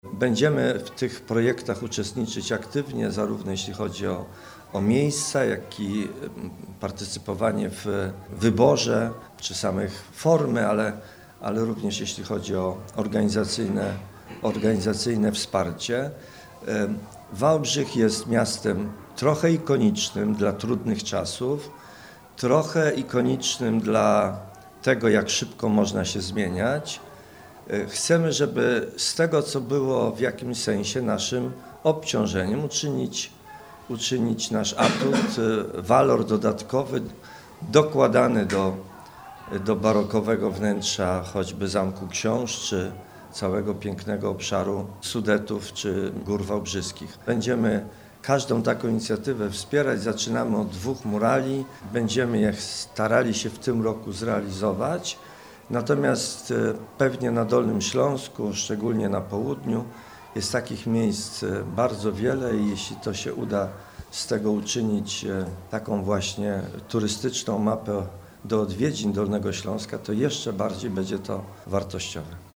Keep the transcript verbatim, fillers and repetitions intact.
Będziemy w tych projektach uczestniczyć aktywnie, zarówno jeśli chodzi o, o miejsca, jak i partycypowanie w wyborze, czy samych formy, ale, ale również jeśli chodzi o organizacyjne, organizacyjne wsparcie. Wałbrzych jest miastem trochę ikonicznym dla trudnych czasów, trochę ikonicznym dla tego, jak szybko można się zmieniać. Chcemy, żeby z tego, co było w jakimś sensie naszym obciążeniem, uczynić, uczynić nasz atut, walor dodatkowy, dokładany do, do barokowego wnętrza choćby Zamku Książ, czy całego pięknego obszaru Sudetów, czy Gór Wałbrzyskich. Będziemy każdą taką inicjatywę wspierać. Zaczynamy od dwóch murali. Będziemy je starali się w tym roku zrealizować. Natomiast pewnie na Dolnym Śląsku, szczególnie na południu, jest takich miejsc bardzo wiele i jeśli to się uda z tego uczynić taką właśnie turystyczną mapę do odwiedzin Dolnego Śląska, to jeszcze bardziej będzie to wartościowe.